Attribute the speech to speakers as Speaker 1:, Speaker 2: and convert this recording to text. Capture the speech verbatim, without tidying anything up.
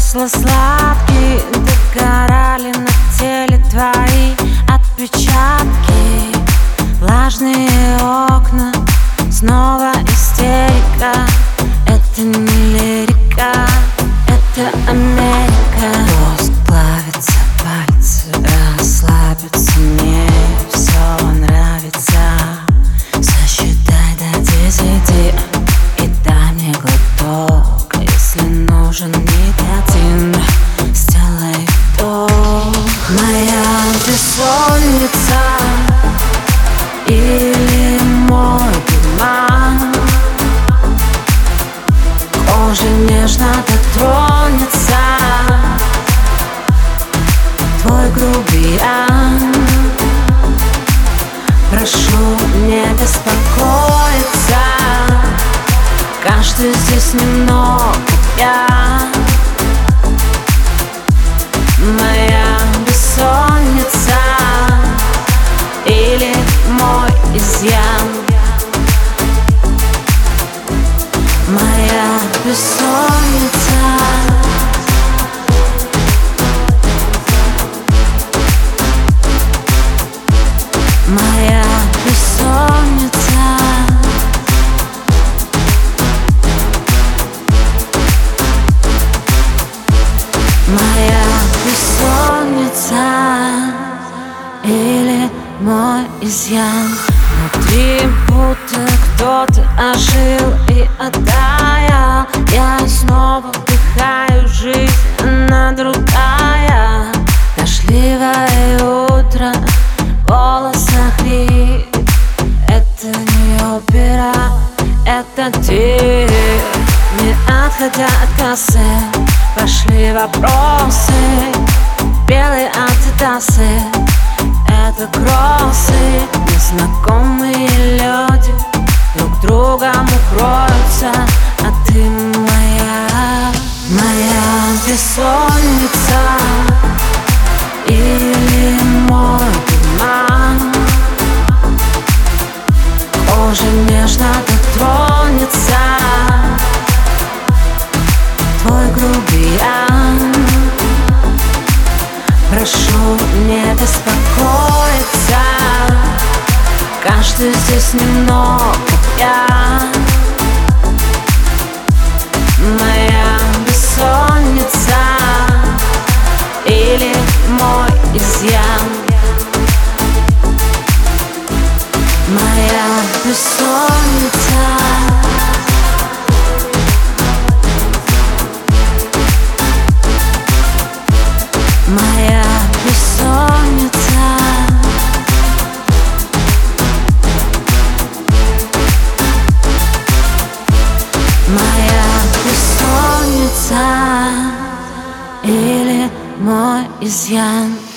Speaker 1: замысла сладкие догорали на теле твои отпечатки. Влажные окна, снова истерика. Это не лирика, это Америка. Воск плавится, пальцы расслабятся. Мне все нравится. Сосчитай до десяти и дай мне глоток. Если нужен никотин, сделай вдох. Моя бессонница или мой туман, кожа нежно дотронется твой грубиян. Прошу не беспокоиться, каждый здесь немного я. Моя бессонница или мой изъян. Моя бессонница. Моя бессонница. Моя бессонница или мой изъян. Внутри будто кто-то ожил и оттаял. Я снова вдыхаю жизнь, она другая. Дождливое утро, голос охрип. Это не опера, это ты. Не отходя от кассы, пошли вопросы. Белые адидасы, это кроссы. Незнакомые люди друг другом укроются. А ты моя, моя бессонница или мой туман. Кожа нежно дотронется твой грубиян. Прошу не беспокоиться, каждый здесь немного я. Моя бессонница или мой изъян. Моя бессонница. Моя бессонница. Моя бессонница или мой изъян.